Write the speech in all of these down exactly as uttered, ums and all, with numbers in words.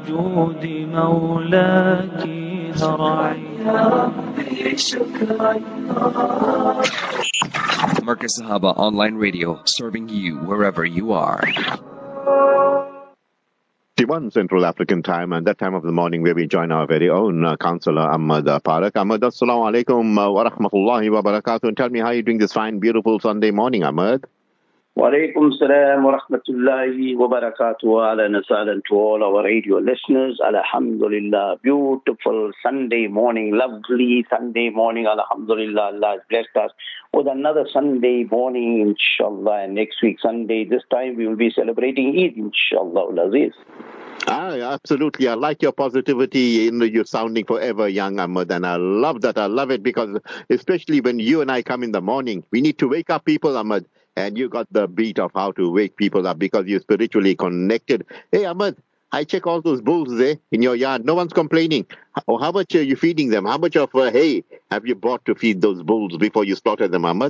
جود مولاك هرعي يا ربي شكرا. Marcus Sahaba Online Radio, serving you wherever you are. One Central African time, and that time of the morning where we join our very own uh, councillor Ahmad Parak. Ahmad, assalamu alaikum uh, wa rahmatullahi wa barakatuh. And tell me, how are you doing this fine, beautiful Sunday morning, Ahmad? Wa alaikum salam wa rahmatullahi wa barakatuh. Ahlan wa sahlan to all our radio listeners. Alhamdulillah, beautiful Sunday morning, lovely Sunday morning. Alhamdulillah, Allah has blessed us with another Sunday morning, inshallah. And next week, Sunday, this time we will be celebrating Eid, inshallah. Aziz. Ah, absolutely. I like your positivity. You know, you're sounding forever young, Ahmad, and I love that. I love it because especially when you and I come in the morning, we need to wake up people, Ahmad, and you got the beat of how to wake people up because you're spiritually connected. Hey, Ahmad, I check all those bulls there in your yard. No one's complaining. How, how much are you feeding them? How much of uh, hay have you bought to feed those bulls before you slaughter them, Ahmad?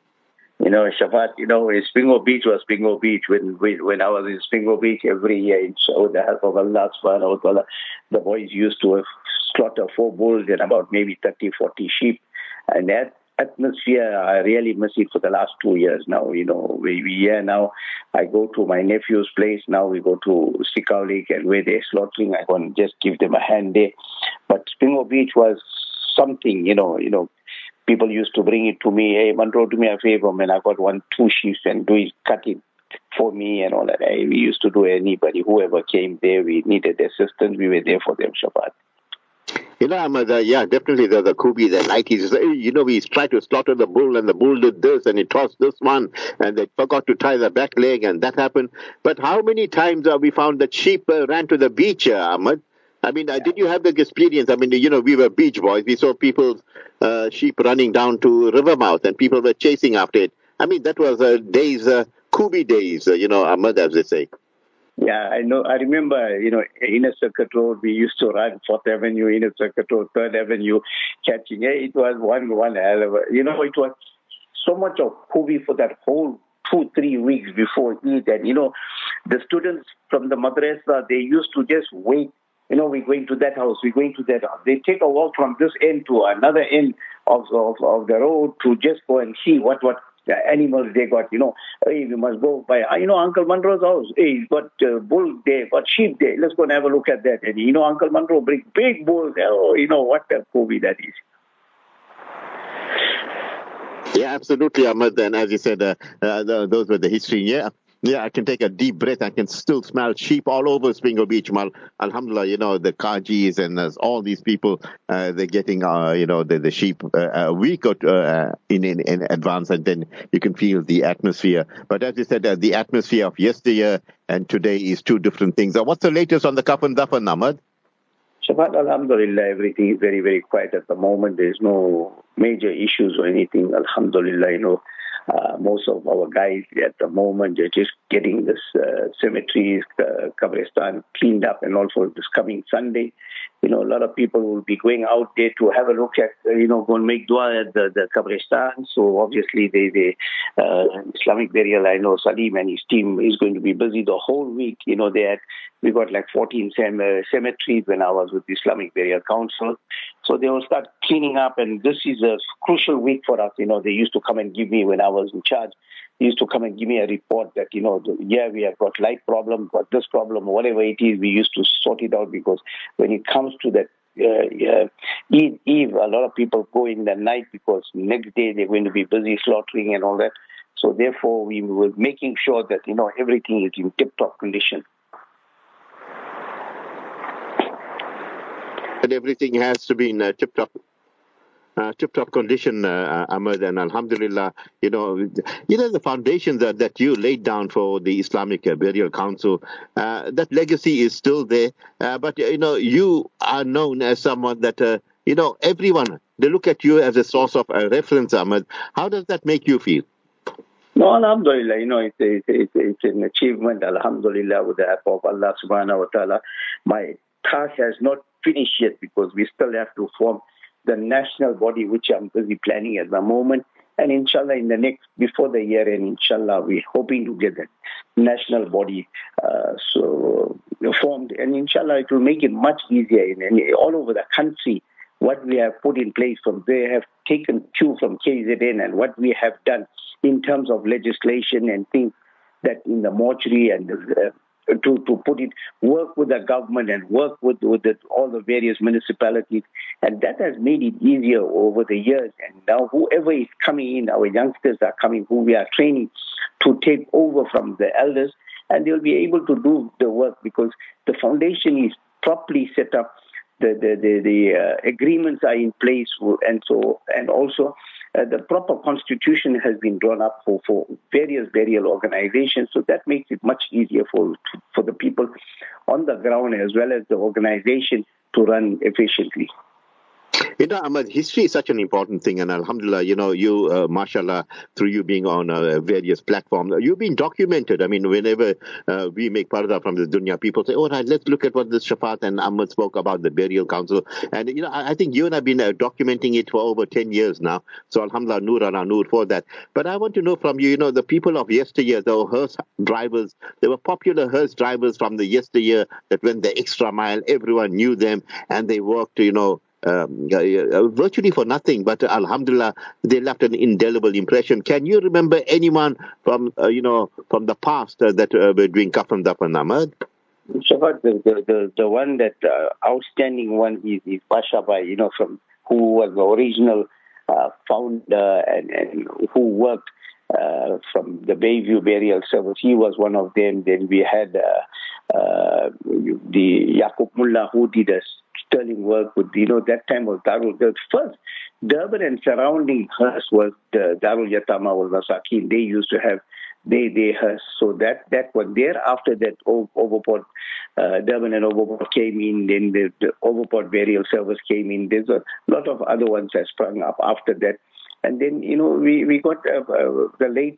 You know, Shafat, you know, Spingo Beach was Spingo Beach. When when I was in Spingo Beach every year, with the help of Allah subhanahu wa ta'ala, the boys used to slaughter four bulls and about maybe thirty, forty sheep. And that atmosphere, I really miss it for the last two years now. You know, we, we here now, I go to my nephew's place. Now we go to Sikau Lake, and where they're slaughtering, I can just give them a hand there. But Spingo Beach was something, you know, you know. People used to bring it to me, hey, Monroe, do me a favor, man, I got one, two sheep and do it, cut it for me and all that. Hey, we used to do anybody, whoever came there, we needed assistance, we were there for them, Shabbat. You know, Ahmad, uh, yeah, definitely the, the Kubi, the nineties, you know, we tried to slaughter the bull and the bull did this and he tossed this one and they forgot to tie the back leg and that happened. But how many times have we found that sheep uh, ran to the beach, uh, Ahmad? I mean, uh, did you have the experience? I mean, you know, we were beach boys. We saw people's uh, sheep running down to Rivermouth and people were chasing after it. I mean, that was uh, days, uh, Kubi days, uh, you know, Ahmad, as they say. Yeah, I know. I remember, you know, in a circuit road, we used to run fourth Avenue, in a circuit road, third Avenue, catching. Hey, it was one, one hell of a, you know, it was so much of Kubi for that whole two, three weeks before Eid. And, you know, the students from the madrasa, they used to just wait. You know, we're going to that house, we're going to that house. They take a walk from this end to another end of, of, of the road to just go and see what, what animals they got. You know, hey, we must go by, you know, Uncle Monroe's house. Hey, he's got uh, bull there, got sheep there. Let's go and have a look at that. And, you know, Uncle Monroe bring big bulls. Oh, you know, what a Kubi that is. Yeah, absolutely, Ahmad. And as you said, uh, uh, the, those were the history. Yeah. Yeah, I can take a deep breath. I can still smell sheep all over Spingo Beach. Mal, alhamdulillah, you know, the Kajis and uh, all these people, uh, they're getting, uh, you know, the, the sheep uh, a week or uh, in, in in advance, and then you can feel the atmosphere. But as you said, uh, the atmosphere of yesteryear and today is two different things. Uh, what's the latest on the Kafan Dafan, Ahmad? Shabbat, alhamdulillah, everything is very, very quiet at the moment. There's no major issues or anything, alhamdulillah, you know. Uh, most of our guys at the moment are just getting this uh, cemeteries, uh, Kabristan cleaned up, and also this coming Sunday, you know, a lot of people will be going out there to have a look at, uh, you know, go and make dua at the, the Kabristan. So obviously they, they uh, Islamic burial, I know Salim and his team is going to be busy the whole week. You know, they had, we got like fourteen cemeteries when I was with the Islamic Burial Council. So they will start cleaning up, and this is a crucial week for us. You know, they used to come and give me, when I was in charge, they used to come and give me a report that, you know, yeah, we have got light problem, got this problem, whatever it is, we used to sort it out, because when it comes to that uh, uh, Eid Eve, a lot of people go in the night because next day they're going to be busy slaughtering and all that. So therefore, we were making sure that, you know, everything is in tip-top condition. And everything has to be in uh, tip-top uh, tip-top condition, uh, Ahmad, and alhamdulillah, you know, you know the foundation that, that you laid down for the Islamic uh, Burial Council, uh, that legacy is still there, uh, but, you know, you are known as someone that, uh, you know, everyone, they look at you as a source of uh, reference, Ahmad. How does that make you feel? No, alhamdulillah, you know, it's, it's, it's, it's an achievement, alhamdulillah, with the help of Allah subhanahu wa ta'ala. My task has not finished yet, because we still have to form the national body, which I'm busy planning at the moment. And inshallah, in the next, before the year end, inshallah, we're hoping to get that national body uh, so formed. And inshallah, it will make it much easier in, in all over the country. What we have put in place from they have taken cue from K Z N and what we have done in terms of legislation and things that in the mortuary and uh, to, to put it, work with the government and work with, with the, all the various municipalities. And that has made it easier over the years. And now whoever is coming in, our youngsters are coming, who we are training to take over from the elders, and they'll be able to do the work because the foundation is properly set up. The the the, the uh, agreements are in place, and so and also uh, the proper constitution has been drawn up for, for various burial organizations. So that makes it much easier for for the people on the ground as well as the organization to run efficiently. You know, Ahmad, history is such an important thing, and alhamdulillah, you know, you, uh, mashallah, through you being on uh, various platforms, you've been documented. I mean, whenever uh, we make parda from the dunya, people say, all right, let's look at what this Shafaat and Ahmad spoke about, the burial council. And, you know, I, I think you and I have been uh, documenting it for over ten years now. So alhamdulillah, nur ala nur for that. But I want to know from you, you know, the people of yesteryear, the hearse drivers, they were popular hearse drivers from the yesteryear that went the extra mile. Everyone knew them, and they worked, you know, Um, uh, virtually for nothing, but uh, alhamdulillah, they left an indelible impression. Can you remember anyone from, uh, you know, from the past uh, that uh, were doing kafan dafan, Ahmad? Shafaat, the, the, the, the one that uh, outstanding one is, is Pasha Bhai, you know, from who was the original uh, founder and, and who worked uh, from the Bayview Burial Service. He was one of them. Then we had uh, uh, the Yaqub Mullah who did a sterling work with, you know, that time was Darul. The first Durban and surrounding hearse was the Darul Yatama wal Masakin. They used to have they they hearse. So that that one there. After that, Overport uh, Durban and Overport came in. Then the, the Overport Burial Service came in. There's a lot of other ones that sprung up after that. And then, you know, we, we got uh, uh, the late,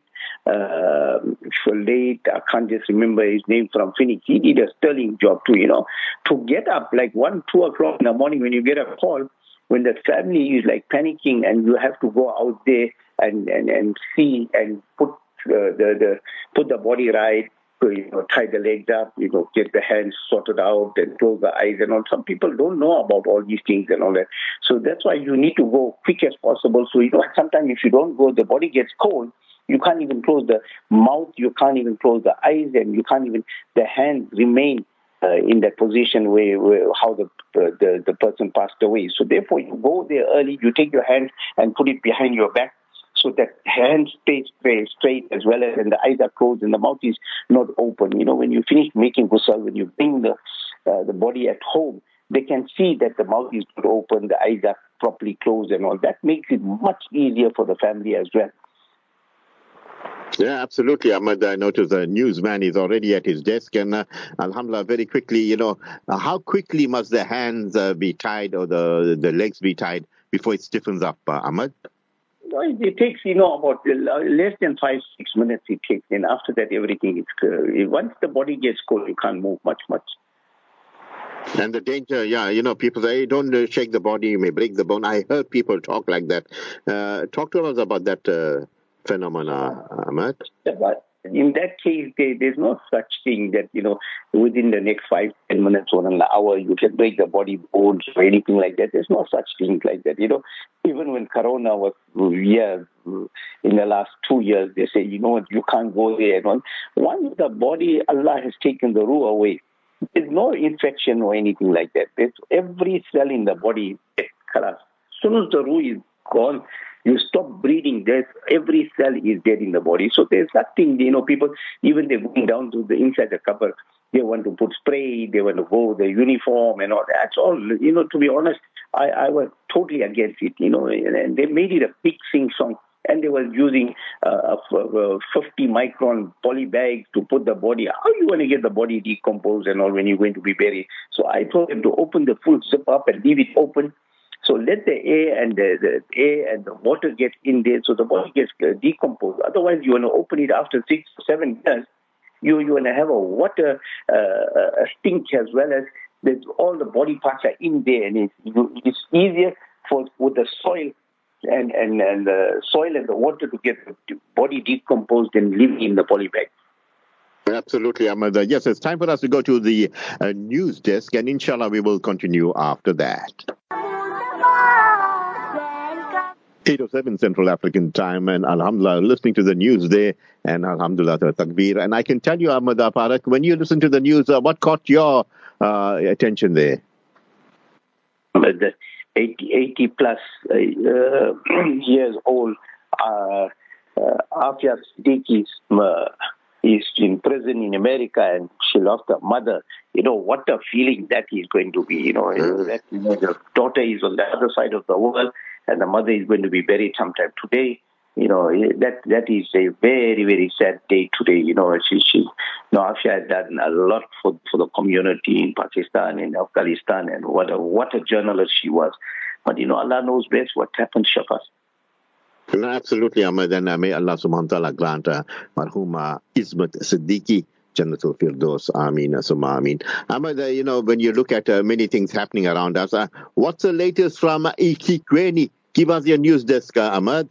uh, late, I can't just remember his name, from Phoenix. He did a sterling job too, you know, to get up like one, two o'clock in the morning when you get a call, when the family is like panicking and you have to go out there and, and, and see and put uh, the, the, put the body right, to, you know, tie the legs up, you know, get the hands sorted out and close the eyes and all. Some people don't know about all these things and all that. So that's why you need to go quick as possible. So, you know, sometimes if you don't go, the body gets cold. You can't even close the mouth. You can't even close the eyes, and you can't even, the hands remain uh, in that position where, where how the, the, the person passed away. So therefore, you go there early, you take your hands and put it behind your back, so that hands stay straight, straight as well as, and the eyes are closed and the mouth is not open. You know, when you finish making ghusl, when you bring the uh, the body at home, they can see that the mouth is not open, the eyes are properly closed and all. That makes it much easier for the family as well. Yeah, absolutely, Ahmad. I noticed the newsman is already at his desk, and uh, alhamdulillah, very quickly, you know, uh, how quickly must the hands uh, be tied or the the legs be tied before it stiffens up, uh, Ahmad? It takes, you know, about less than five, six minutes it takes. And after that, everything is clear. Once the body gets cold, you can't move much, much. And the danger, yeah, you know, people say, hey, don't uh, shake the body, you may break the bone. I heard people talk like that. Uh, talk to us about that uh, phenomena, Ahmad. But in that case, there, there's no such thing that, you know, within the next five, ten minutes or an hour, you can break the body bones or anything like that. There's no such thing like that. You know, even when Corona was here in the last two years, they say, you know what, you can't go there. And once the body, Allah has taken the ruh away, there's no infection or anything like that. There's every cell in the body, as soon as the ruh is gone, you stop breathing, there's every cell is dead in the body. So there's nothing, you know, people, even they're going down to the inside the cupboard, they want to put spray, they want to go the uniform and all. That's all, you know, to be honest, I, I was totally against it, you know, and, and they made it a big sing song. And they were using uh, a fifty micron poly bag to put the body. How are you going to get the body decomposed and all when you're going to be buried? So I told them to open the full zip up and leave it open. So let the air and the, the air and the water get in there so the body gets decomposed. Otherwise, you want to open it after six, seven years. You you want to have a water uh, a stink as well as there's all the body parts are in there, and it's, it's easier for with the soil and, and, and the soil and the water to get the body decomposed and live in the polybag. Absolutely, Ahmed. Uh, yes, it's time for us to go to the uh, news desk, and inshallah we will continue after that. eight oh seven Central African Time, and alhamdulillah, listening to the news there, and alhamdulillah, takbir. And I can tell you, Ahmed Parak, when you listen to the news, uh, what caught your uh, attention there? The eighty, eighty plus uh, years old, uh, uh, Afia Siddiqui uh, is in prison in America, and she lost her mother. You know, what a feeling that is going to be. You know, mm. that you know, the daughter is on the other side of the world, and the mother is going to be buried sometime today. You know, that that is a very, very sad day today. You know, she, she you know, Afia had done a lot for, for the community in Pakistan, in Afghanistan, and what a, what a journalist she was. But, you know, Allah knows best what happened, Shafas. No, absolutely, Ahmed, and uh, may Allah subhanahu wa ta'ala grant uh, Marhuma Ismat Siddiqui Jannatul Firdaus. Ameen, Summa Ameen. Ahmed, uh, you know, when you look at uh, many things happening around us, uh, what's the latest from uh, eThekwini? Give us your news desk, uh, Ahmed.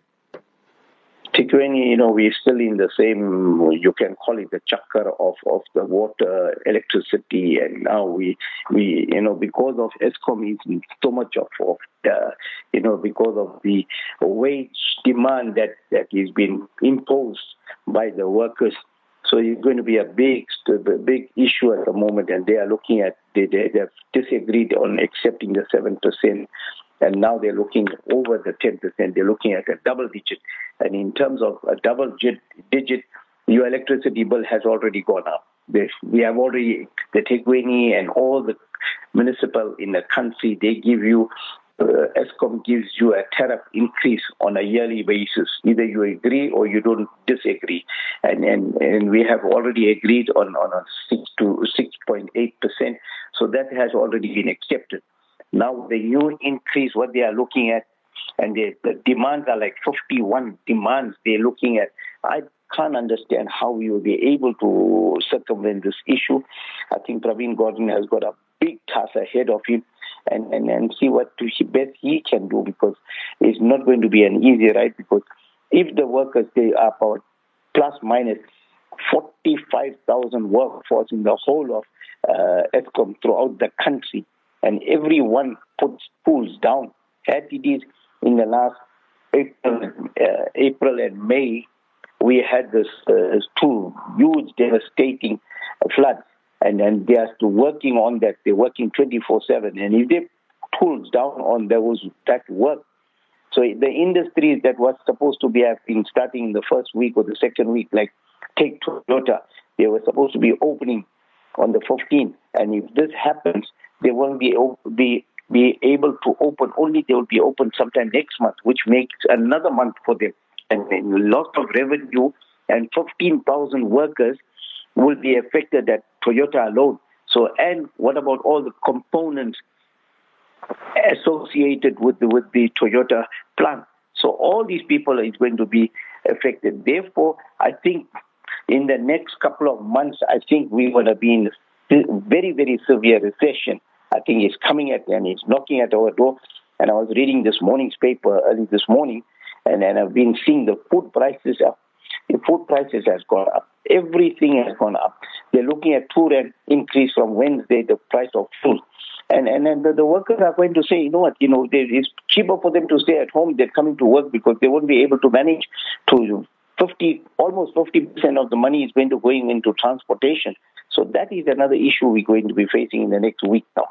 eThekwini, you know, we're still in the same, you can call it the chakkar of, of the water, electricity, and now we, we you know, because of Eskom is so much of, of uh, you know, because of the wage demand that, that is being imposed by the workers. So it's going to be a big, a big issue at the moment, and they are looking at, they, they, they've disagreed on accepting the seven percent. And now they're looking over the ten percent. They're looking at a double digit. And in terms of a double digit, your electricity bill has already gone up. They, we have already, the eThekwini and all the municipal in the country, they give you, uh, Eskom gives you a tariff increase on a yearly basis. Either you agree or you don't disagree. And and, and we have already agreed on, on a six to six point eight percent. So that has already been accepted. Now the new increase, what they are looking at, and they, the demands are like fifty-one demands they're looking at. I can't understand how we will be able to circumvent this issue. I think Praveen Gordhan has got a big task ahead of him, and, and, and see what best he can do, because it's not going to be an easy ride, because if the workers, they are about plus minus forty-five thousand workforce in the whole of uh, Eskom throughout the country, and everyone puts pulls down, as it is in the last April, uh, April and May, we had this uh, two huge devastating floods, and, and they are still working on that. They're working twenty-four seven, and if they pulls down on those that work, so the industries that was supposed to be have been starting in the first week or the second week, like take Toyota, they were supposed to be opening on the fifteenth, and if this happens, they won't be be be able to open. Only they will be open sometime next month, which makes another month for them, and then loss of revenue, and fifteen thousand workers will be affected at Toyota alone. So, and what about all the components associated with the, with the Toyota plant? So all these people are going to be affected. Therefore, I think in the next couple of months, I think we're going to be in very, very severe recession. I think it's coming at and it's knocking at our door. And I was reading this morning's paper early this morning, and, and I've been seeing the food prices up. The food prices has gone up. Everything has gone up. They're looking at two rand increase from Wednesday, the price of food. And and then the, the workers are going to say, you know what, you know, it's cheaper for them to stay at home than coming to work, because they won't be able to manage to fifty, almost fifty percent of the money is going to going into transportation. So that is another issue we're going to be facing in the next week now.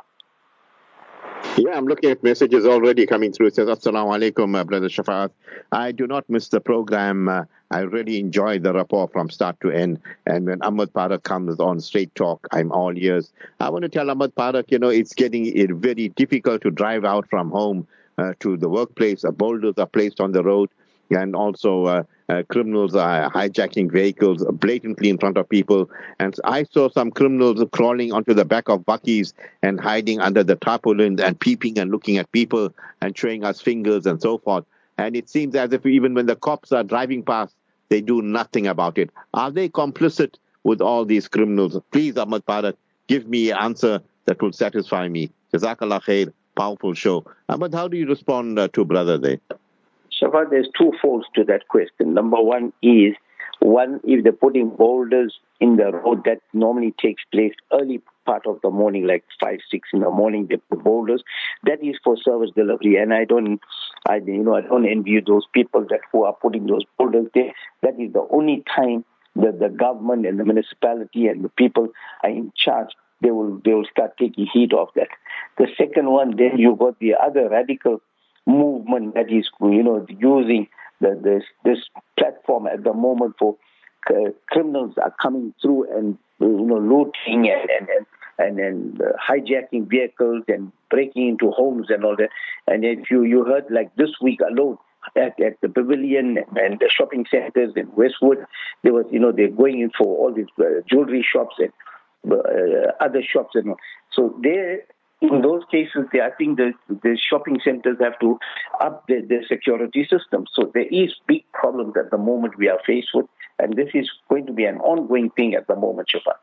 Yeah, I'm looking at messages already coming through. It says, Assalamu alaikum, uh, Brother Shafa'at. I do not miss the program. Uh, I really enjoy the rapport from start to end. And when Ahmed Parak comes on Straight Talk, I'm all ears. I want to tell Ahmed Parak, you know, it's getting it very difficult to drive out from home uh, to the workplace. Uh, boulders are placed on the road. And also uh, uh, criminals are hijacking vehicles blatantly in front of people. And I saw some criminals crawling onto the back of bakkies and hiding under the tarpaulins and peeping and looking at people and showing us fingers and so forth. And it seems as if even when the cops are driving past, they do nothing about it. Are they complicit with all these criminals? Please, Ahmed Parak, give me an answer that will satisfy me. Jazakallah khair, powerful show. Ahmed, how do you respond uh, to brother there? Shafat, there's two folds to that question. Number one is, one, if they're putting boulders in the road, that normally takes place early part of the morning, like five, six in the morning, they put boulders. That is for service delivery, and I don't, I you know, I don't envy those people that who are putting those boulders there. That is the only time that the government and the municipality and the people are in charge. They will, they will start taking heed of that. The second one, then you got the other radical movement that is, you know, using the, this this platform at the moment for uh, criminals are coming through and, you know, looting and and and, and, and uh, hijacking vehicles and breaking into homes and all that. And if you, you heard, like this week alone, at, at the Pavilion and the shopping centers in Westwood, there was, you know, they're going in for all these uh, jewelry shops and uh, other shops and all. So they, in those cases, they, I think the, the shopping centers have to up their, their security system. So there is big problems at the moment we are faced with, and this is going to be an ongoing thing at the moment, Shafat.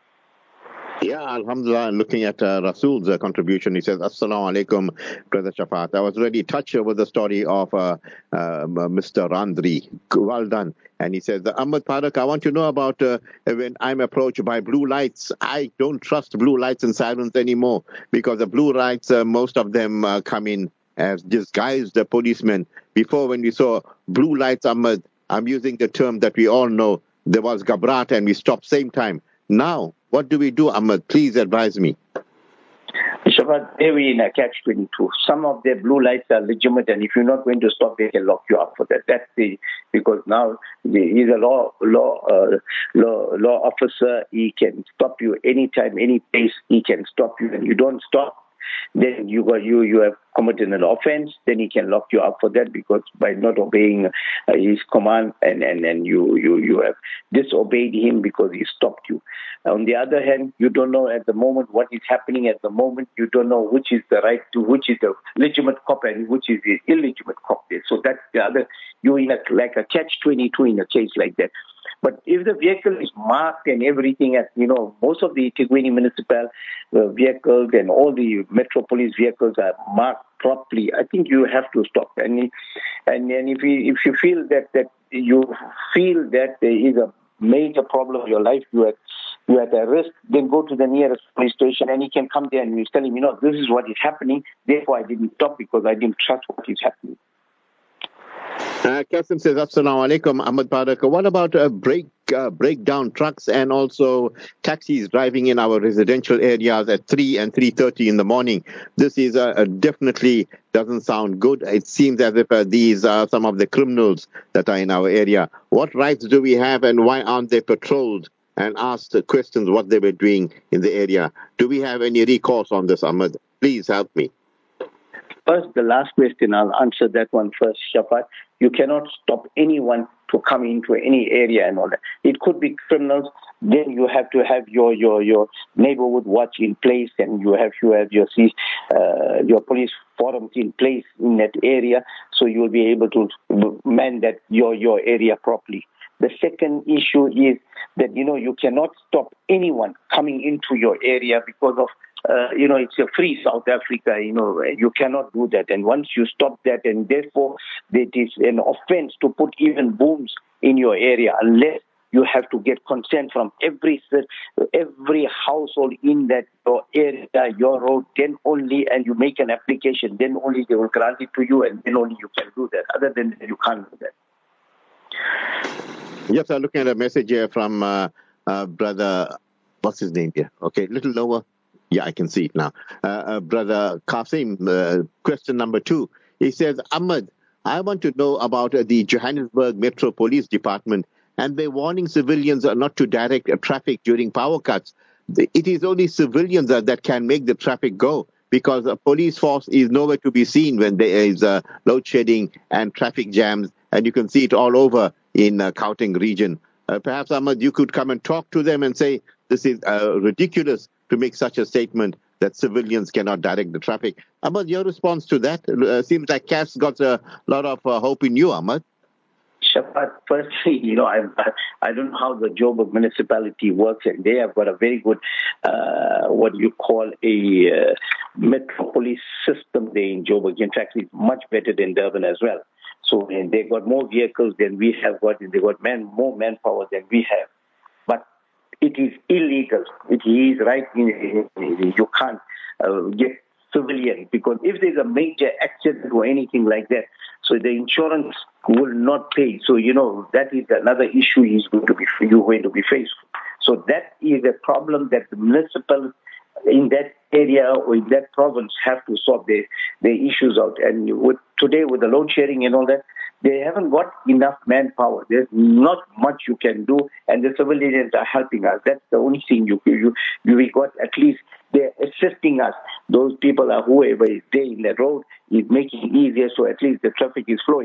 Yeah, alhamdulillah, looking at uh, Rasul's uh, contribution, he says, Assalamu alaikum, Brother Shafat. I was really touched over the story of uh, uh, Mister Randri. Well done. And he says, Ahmad Parak, I want to know about uh, when I'm approached by blue lights. I don't trust blue lights and sirens anymore because the blue lights, uh, most of them uh, come in as disguised uh, policemen. Before, when we saw blue lights, Ahmad, I'm using the term that we all know, there was Gabrat and we stopped same time. Now, what do we do, Ahmad? Please advise me. Shafat, they're in a catch twenty-two. Some of their blue lights are legitimate, and if you're not going to stop, they can lock you up for that. That's the, because now he's a law law uh, law law officer. He can stop you anytime, any place. He can stop you, and you don't stop, then you got you you have committed an offense. Then he can lock you up for that, because by not obeying uh, his command, and, and, and you, you you have disobeyed him because he stopped you. On the other hand, you don't know at the moment what is happening at the moment. You don't know which is the right to, which is the legitimate cop and which is the illegitimate cop. So that's the other. You're in a, like a catch twenty-two in a case like that. But if the vehicle is marked and everything, as you know, most of the Tigwini municipal uh, vehicles and all the metropolis vehicles are marked properly, I think you have to stop. And and, and if you if you feel that, that you feel that there is a major problem in your life, you are you are at a risk, then go to the nearest police station, and he can come there and you tell him, you know, this is what is happening. Therefore, I didn't stop because I didn't trust what is happening. Uh, Qasim says, Assalamu alaikum, Ahmad Parak. What about uh, break uh, breakdown trucks and also taxis driving in our residential areas at three and three thirty in the morning? This is uh, uh, definitely doesn't sound good. It seems as if uh, these are some of the criminals that are in our area. What rights do we have, and why aren't they patrolled and asked questions what they were doing in the area? Do we have any recourse on this, Ahmad? Please help me. First, the last question, I'll answer that one first, Shafat. You cannot stop anyone to come into any area and all that. It could be criminals. Then you have to have your your, your neighborhood watch in place, and you have you have your uh, your police forums in place in that area, so you'll be able to man that your your area properly. The second issue is that, you know, you cannot stop anyone coming into your area because of, uh, you know, it's a free South Africa, you know, you cannot do that. And once you stop that, and therefore it is an offense to put even booms in your area unless you have to get consent from every every household in that your area, your road, then only, and you make an application, then only they will grant it to you, and then only you can do that. Other than that, you can't do that. Yes, I'm looking at a message here from uh, uh, brother, what's his name here? Okay, a little lower. Yeah, I can see it now. Uh, uh, brother Qasim, uh, question number two. He says, Ahmad, I want to know about uh, the Johannesburg Metro Police Department, and they're warning civilians uh, not to direct uh, traffic during power cuts. It is only civilians uh, that can make the traffic go, because a police force is nowhere to be seen when there is uh, load shedding and traffic jams, and you can see it all over in uh, Gauteng region. Uh, perhaps, Ahmad, you could come and talk to them and say, this is uh, ridiculous to make such a statement that civilians cannot direct the traffic. Ahmad, your response to that? Uh, seems like Cass got a lot of uh, hope in you, Ahmad. Shafat, firstly, you know, I I don't know how the Joburg municipality works, and they have got a very good, uh, what you call a uh, metropolis system there in Joburg. In fact, it's much better than Durban as well. So and they got more vehicles than we have got. They got man, more manpower than we have. But it is illegal. It is right. In, you can't uh, get civilian, because if there's a major accident or anything like that, so the insurance will not pay. So, you know, that is another issue is going to be, you're going to be faced with. So that is a problem that the municipal in that area or in that province have to sort their, their issues out. And with, today with the load sharing and all that, they haven't got enough manpower. There's not much you can do, and the civilians are helping us. That's the only thing you you, you we got. At least they're assisting us. Those people are whoever is there in the road is making it easier, so at least the traffic is flowing.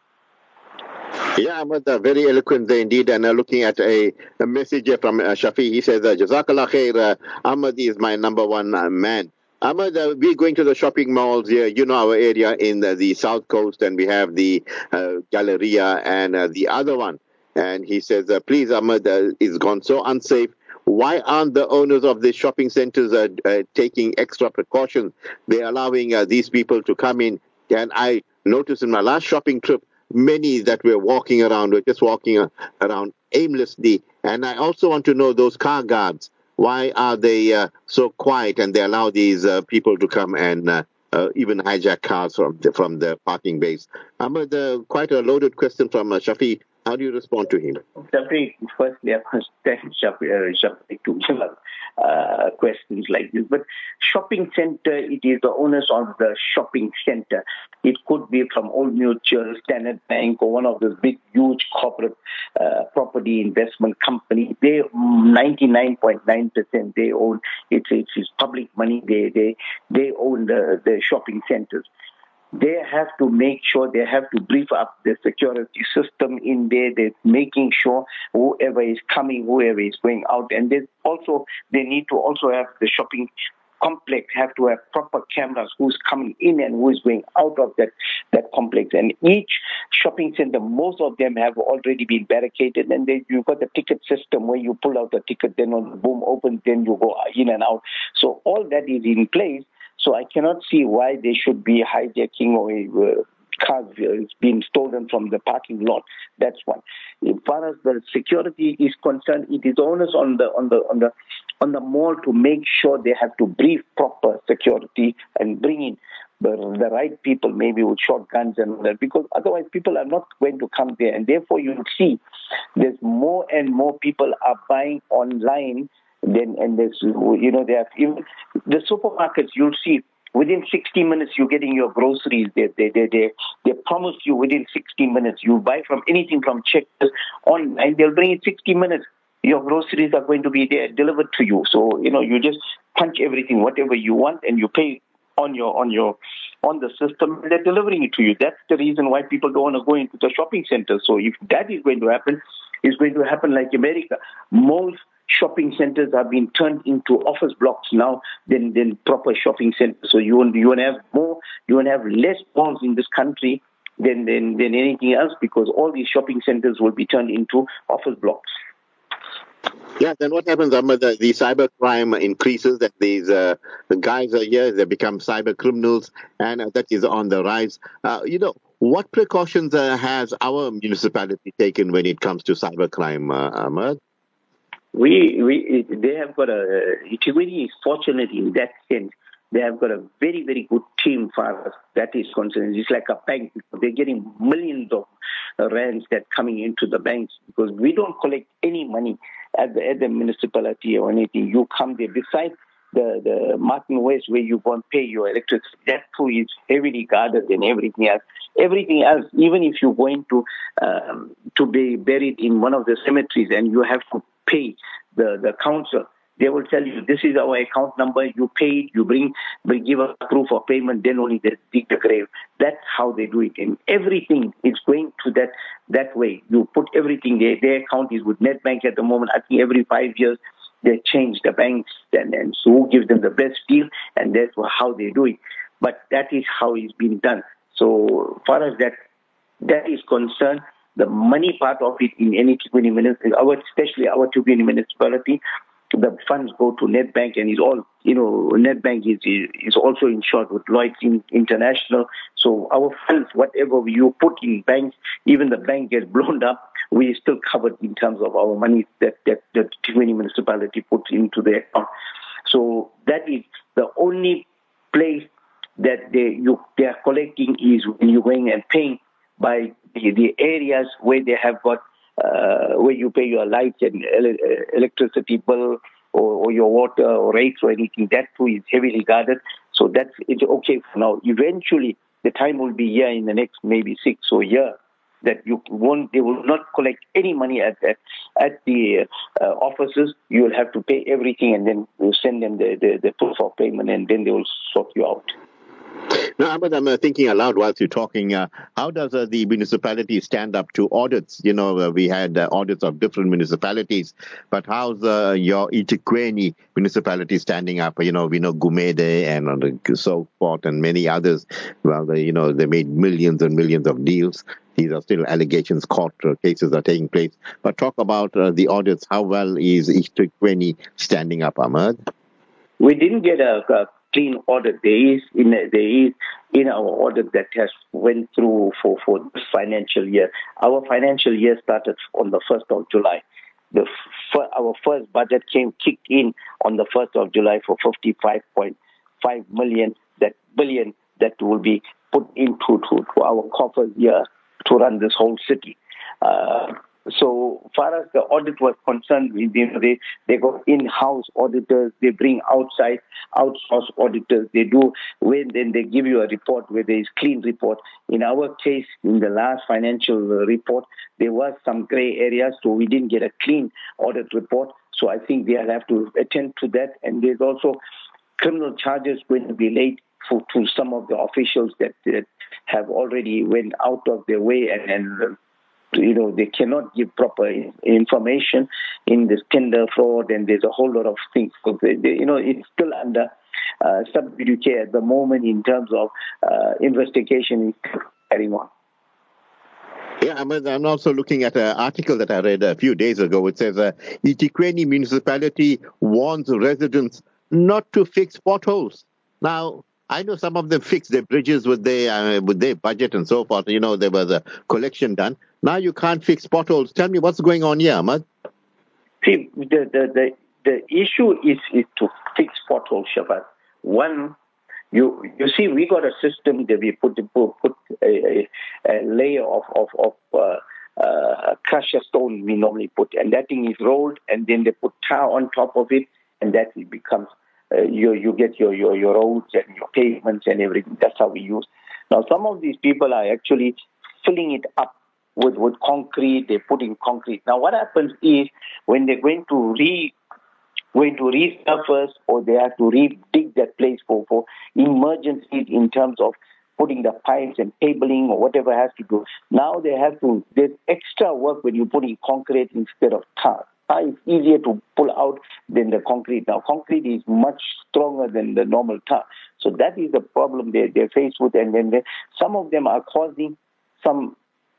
Yeah, Ahmed, uh, very eloquent there indeed. And uh, looking at a, a message here from uh, Shafi, he says, uh, Jazakallah khair, uh, Ahmed is my number one uh, man. Ahmed, uh, we're going to the shopping malls here. You know our area in the, the South Coast, and we have the uh, Galleria and uh, the other one. And he says, uh, please, Ahmed, uh, it's gone so unsafe. Why aren't the owners of the shopping centers uh, uh, taking extra precautions? They're allowing uh, these people to come in. And I noticed in my last shopping trip, many that were walking around, were just walking uh, around aimlessly. And I also want to know those car guards. Why are they uh, so quiet and they allow these uh, people to come and uh, uh, even hijack cars from the, from the parking base? Ahmed, uh, quite a loaded question from uh, Shafi. How do you respond to him? Shafi, firstly, I must thank Shafi, uh, Shafi to give us uh, questions like this. But shopping center, it is the owners of the shopping center. It could be from Old Mutual, Standard Bank, or one of those big, huge corporate uh, property investment companies. They ninety-nine point nine percent they own. It's, it's public money. They they they own the, the shopping centers. They have to make sure, they have to brief up the security system in there. They're making sure whoever is coming, whoever is going out. And they also, they need to also have the shopping complex, have to have proper cameras, who's coming in and who is going out of that, that complex. And each shopping center, most of them have already been barricaded, and they, you've got the ticket system where you pull out the ticket, then when the boom opens, then you go in and out. So all that is in place. So I cannot see why they should be hijacking or uh, cars uh, being stolen from the parking lot. That's one. As far as the security is concerned, it is onus on the on the on the on the mall to make sure they have to brief proper security and bring in the, the right people, maybe with shotguns and all that, because otherwise people are not going to come there. And therefore you will see there's more and more people are buying online. Then and there's, you know, they have even the supermarkets. You'll see within sixty minutes you're getting your groceries. They they they they, they promise you within sixty minutes. You buy from anything from Checkers online, they'll bring it sixty minutes. Your groceries are going to be there delivered to you. So you know you just punch everything, whatever you want, and you pay on your on your on the system. And they're delivering it to you. That's the reason why people don't want to go into the shopping centers. So if that is going to happen, it's going to happen like America. Most shopping centers are being turned into office blocks now than, than proper shopping centers. So you want you want to have more, you want to have less malls in this country than, than than anything else, because all these shopping centers will be turned into office blocks. Yeah, then what happens, Ahmed? The, the cyber crime increases, that these uh, the guys are here, they become cyber criminals, and uh, that is on the rise. Uh, you know, what precautions uh, has our municipality taken when it comes to cyber crime, uh, Ahmed? We, we, they have got a, it's really fortunate in that sense. They have got a very, very good team for us. That is concerned. It's like a bank. They're getting millions of rands that coming into the banks, because we don't collect any money at the, at the municipality or anything. You come there. Besides the, the Martin West, where you go and pay your electricity, that too is heavily guarded and everything else. Everything else, even if you're going to, um, to be buried in one of the cemeteries and you have to pay the, the council, they will tell you, this is our account number, you pay it, you bring, they give us proof of payment, then only they dig the grave. That's how they do it. And everything is going to that that way. You put everything there. Their account is with Netbank at the moment. I think every five years they change the banks, and, and so who gives them the best deal, and that's how they do it. But that is how it's been done. So as far as that that is concerned, the money part of it in any Tuguni municipality, our, especially our Tuguni municipality, the funds go to Nedbank, and it's all, you know, Nedbank is is also insured with Lloyds International. So our funds, whatever you put in banks, even the bank gets blown up, we still covered in terms of our money that that the Tikwini municipality puts into their account. So that is the only place that they you they are collecting is when you're going and paying by the, the areas where they have got uh, where you pay your lights and ele- electricity bill or, or your water or rates or anything. That too is heavily guarded. So that's it's okay for now. Eventually, the time will be here in the next maybe six or year that you won't, they will not collect any money at at, at the uh, offices. You will have to pay everything, and then we'll send them the, the, the proof of payment, and then they will sort you out. Now, Ahmed, I'm uh, thinking aloud whilst you're talking. Uh, how does uh, the municipality stand up to audits? You know, uh, we had uh, audits of different municipalities, but how's uh, your eThekwini municipality standing up? You know, we know Gumede and uh, so forth and many others. Well, they, you know, they made millions and millions of deals. These are still allegations, court uh, cases are taking place. But talk about uh, the audits. How well is eThekwini standing up, Ahmed? We didn't get a, a clean audit. There is in there is in our audit that has went through for, for this financial year. Our financial year started on the first of July. The f- our first budget came kicked in on the first of July for fifty-five point five million that billion that will be put into to, to our coffers here to run this whole city. Uh, So far as the audit was concerned, we, you know, they, they go in-house auditors, they bring outside, outsource auditors, they do, when then they give you a report where there is clean report. In our case, in the last financial report, there was some gray areas, so we didn't get a clean audit report. So I think they'll have to attend to that. And there's also criminal charges going to be laid for, to some of the officials that, that have already went out of their way and, and you know, they cannot give proper information in this tender fraud, and there's a whole lot of things. So they, they, you know, it's still under uh, sub judice at the moment in terms of uh, investigation is carrying on. Yeah, I mean, I'm also looking at an article that I read a few days ago. It says uh, eThekwini municipality warns residents not to fix potholes. Now, I know some of them fix their bridges with their uh, with their budget and so forth. You know, there was a collection done. Now you can't fix potholes. Tell me what's going on here, Ahmad. See, the the the, the issue is, is to fix potholes, Shabbat. One, you you see, we got a system that we put put, put a, a, a layer of of, of uh, uh, crusher stone we normally put, and that thing is rolled, and then they put tar on top of it, and that it becomes. Uh, you you get your, your, your roads and your pavements and everything. That's how we use. Now, some of these people are actually filling it up with, with concrete. They're putting concrete. Now, what happens is when they're going to re going to resurface or they have to re-dig that place for, for emergencies in terms of putting the pipes and cabling or whatever has to do. Now they have to, there's extra work when you're putting concrete instead of tar. It's easier to pull out than the concrete. Now, concrete is much stronger than the normal tar. So that is the problem they, they're faced with. And then they, some of them are causing some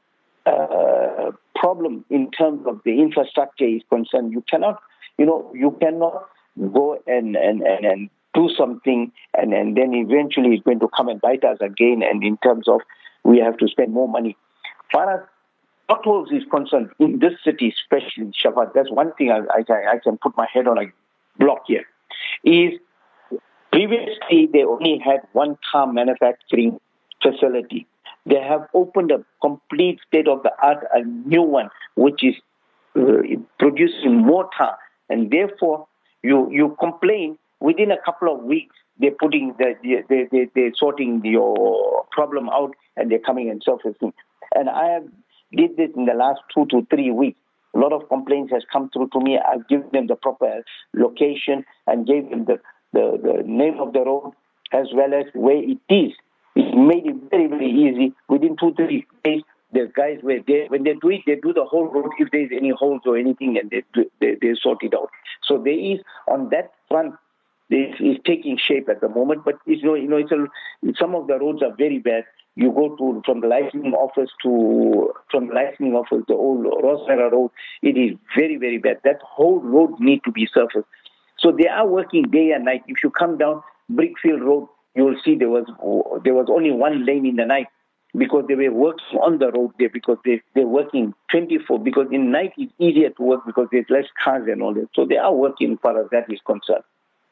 uh, problem in terms of the infrastructure is concerned. You cannot, you know, you cannot go and, and, and, and do something and, and then eventually it's going to come and bite us again. And in terms of we have to spend more money. Far as potholes is concerned, in this city, especially Shabbat, that's one thing I, I, I can put my head on a block here, is previously they only had one car manufacturing facility. They have opened a complete state-of-the-art, a new one, which is uh, producing more tar. And therefore, you, you complain, within a couple of weeks, they're putting, the, they, they, they're sorting your problem out and they're coming and surfacing. And I have did this in the last two to three weeks. A lot of complaints has come through to me. I've given them the proper location and gave them the, the, the name of the road as well as where it is. It made it very, very easy. Within two, three days, the guys were there. When they do it, they do the whole road if there's any holes or anything, and they, they, they sort it out. So there is, on that front, this is taking shape at the moment. But it's, you know, it's a, some of the roads are very bad. You go to from the licensing office to from the licensing office, the old Rosera Road. It is very, very bad. That whole road need to be surfaced. So they are working day and night. If you come down Brickfield Road, you will see there was there was only one lane in the night because they were working on the road there because they, they're working twenty-four, because in night it's easier to work because there's less cars and all that. So they are working as far as that is concerned.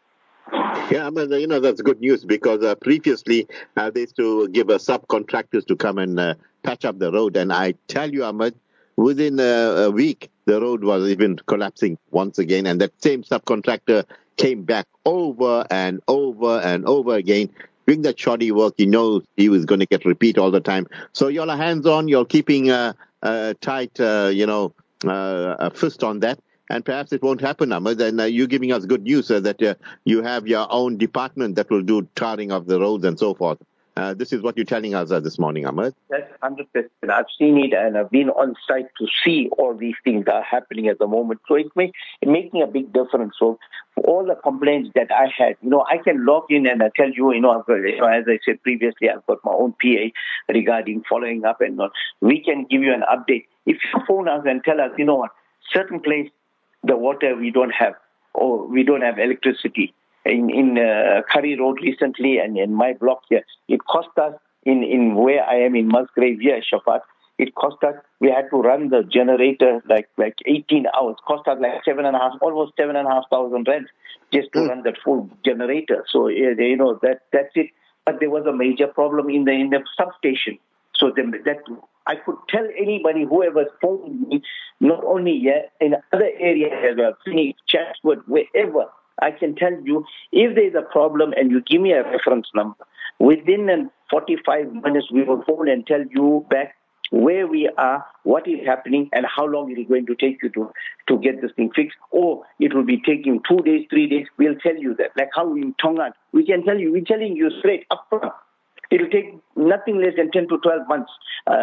Yeah, but, you know, that's good news because uh, previously uh, they used to give uh, subcontractors to come and uh, patch up the road. And I tell you, Ahmed, within a, a week, the road was even collapsing once again. And that same subcontractor came back over and over and over again. Doing that shoddy work, he knows he was going to get repeat all the time. So you're hands-on, you're keeping a, a tight, uh, you know, uh, a fist on that. And perhaps it won't happen, Ahmed. Then uh, you're giving us good news uh, that uh, you have your own department that will do tarring of the roads and so forth. Uh, this is what you're telling us uh, this morning, Ahmed. That's one hundred percent. I've seen it and I've been on site to see all these things that are happening at the moment. So it's, make, it's making a big difference. So for all the complaints that I had, you know, I can log in and I tell you, you know, I've got, you know, as I said previously, I've got my own P A regarding following up and all. We can give you an update. If you phone us and tell us, you know what, certain place, the water we don't have, or we don't have electricity. In in uh, Curry Road recently and in my block here, it cost us, in, in where I am in Musgrave here, Shafat, it cost us, we had to run the generator like like eighteen hours, cost us like seven and a half, almost seven and a half thousand rand just to mm. run that full generator. So, you know, that that's it. But there was a major problem in the in the substation. So the, that I could tell anybody, whoever phoned me, not only yet, in other areas as well, Phoenix, Chatswood, wherever, I can tell you, if there's a problem and you give me a reference number, within forty-five minutes we will phone and tell you back where we are, what is happening, and how long it is going to take you to, to get this thing fixed. Or it will be taking two days, three days, we'll tell you that. Like how in Tongan, we can tell you, we're telling you straight up front. It will take nothing less than ten to twelve months.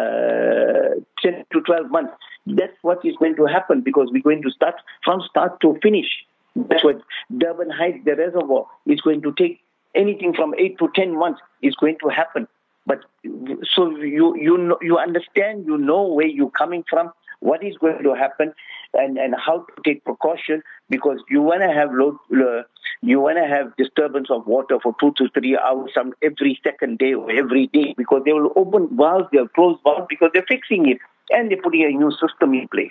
Uh, ten to twelve months. That's what is going to happen because we're going to start from start to finish. That's what Durban Heights, the reservoir, is going to take anything from eight to ten months is going to happen. But so you you know, you understand, you know where you're coming from, what is going to happen, and, and how to take precaution because you want to have low, uh, you want to have disturbance of water for two to three hours some every second day or every day because they will open valves, they'll close valves because they're fixing it and they're putting a new system in place.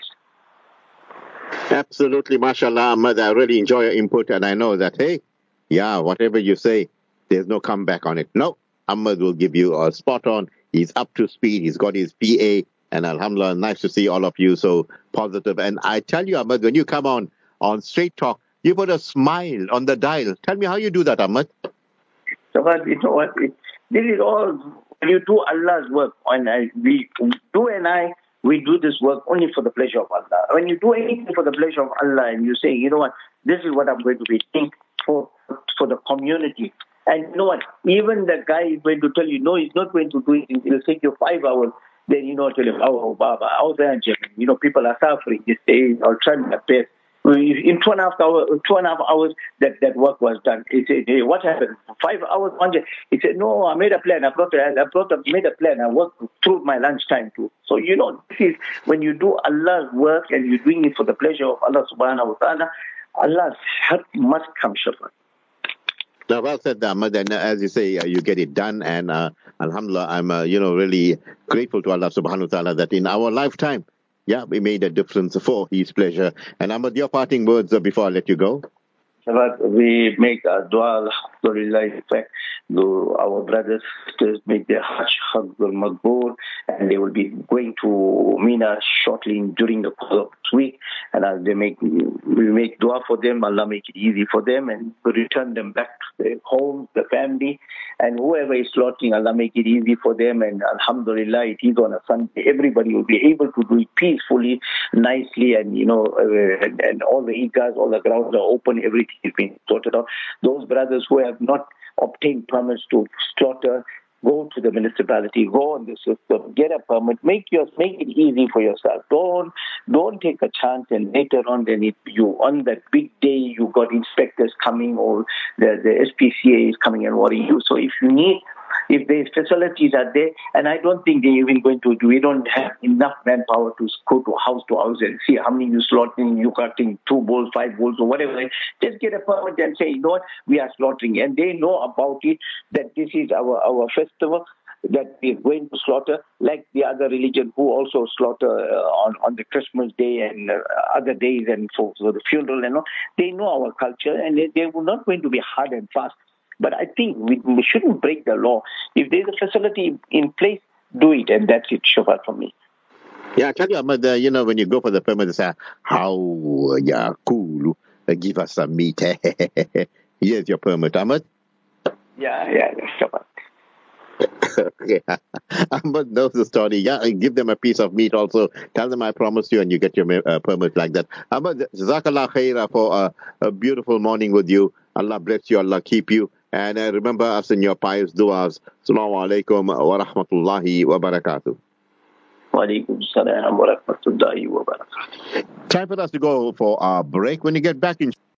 Absolutely, mashallah, Ahmed. I really enjoy your input and I know that, hey, yeah, whatever you say, there's no comeback on it. No, Ahmed will give you a spot on. He's up to speed. He's got his P A. And alhamdulillah, nice to see all of you so positive. And I tell you, Ahmed, when you come on, on Straight Talk, you put a smile on the dial. Tell me how you do that, Ahmed. So, you know what? It, this is all, when you do Allah's work, and I, we, you and I, we do this work only for the pleasure of Allah. When you do anything for the pleasure of Allah and you say, you know what, this is what I'm going to be doing for, for the community. And you know what, even the guy is going to tell you, no, he's not going to do it. It'll take you five hours. Then, you know, tell him, oh, Baba, I was there, you know, people are suffering. They say, I'll try my best. In two and a half hours, two and a half hours, that, that work was done. He said, hey, what happened? Five hours, one day. He said, no, I made a plan. I brought, a, I brought, a, made a plan. I worked through my lunchtime too. So, you know, this is when you do Allah's work and you're doing it for the pleasure of Allah subhanahu wa ta'ala, Allah's help must come, Shafat. Now, well said, Ahmed, and as you say, uh, you get it done, and uh, alhamdulillah, I'm, uh, you know, really grateful to Allah subhanahu wa ta'ala that in our lifetime, yeah, we made a difference for His pleasure. And Ahmed, your parting words uh, before I let you go? We make a dua, alhamdulillah, in fact, our brothers, sisters make their Hajj, Hajj al-Maghboor, and they will be going to Mina shortly during the course of this week. And as they make, we make dua for them, Allah make it easy for them, and return them back to their homes, the family, and whoever is slaughtering, Allah make it easy for them. And alhamdulillah, it is on a Sunday. Everybody will be able to do it peacefully, nicely, and you know, uh, and, and all the eagars, all the grounds are open, everything is being sorted out. Those brothers who have not obtained permits to slaughter, go to the municipality, go on the system, get a permit, make your make it easy for yourself. Don't don't take a chance and later on then it, you on that big day you got inspectors coming or the, the S P C A is coming and worrying you. So if you need If the facilities are there, and I don't think they're even going to do, we don't have enough manpower to go to house to house and see how many you slaughtering, you cutting two bulls, five bulls, or whatever. Just get a permit and say, you know what, we are slaughtering. And they know about it, that this is our, our festival, that we're going to slaughter, like the other religion who also slaughter uh, on, on the Christmas day and uh, other days and for, for the funeral and all. They know our culture, and they, they were not going to be hard and fast. But I think we, we shouldn't break the law. If there's a facility in place, do it, and that's it, Shofar, for me. Yeah, I tell you, Ahmad, uh, you know, when you go for the permit, they say, how, uh, yeah, cool, uh, give us some meat. Here's your permit, Ahmad. Yeah, yeah, Shofar. Okay. Ahmad knows the story. Yeah, give them a piece of meat also. Tell them I promised you, and you get your uh, permit like that. Ahmad, Jazakallah khaira for uh, a beautiful morning with you. Allah bless you, Allah keep you. And uh, remember us in your pious du'as. Assalamu alaikum wa rahmatullahi wa barakatuh. Wa alaikum salam wa rahmatullahi wa barakatuh. Time for us to go for our break. When you get back in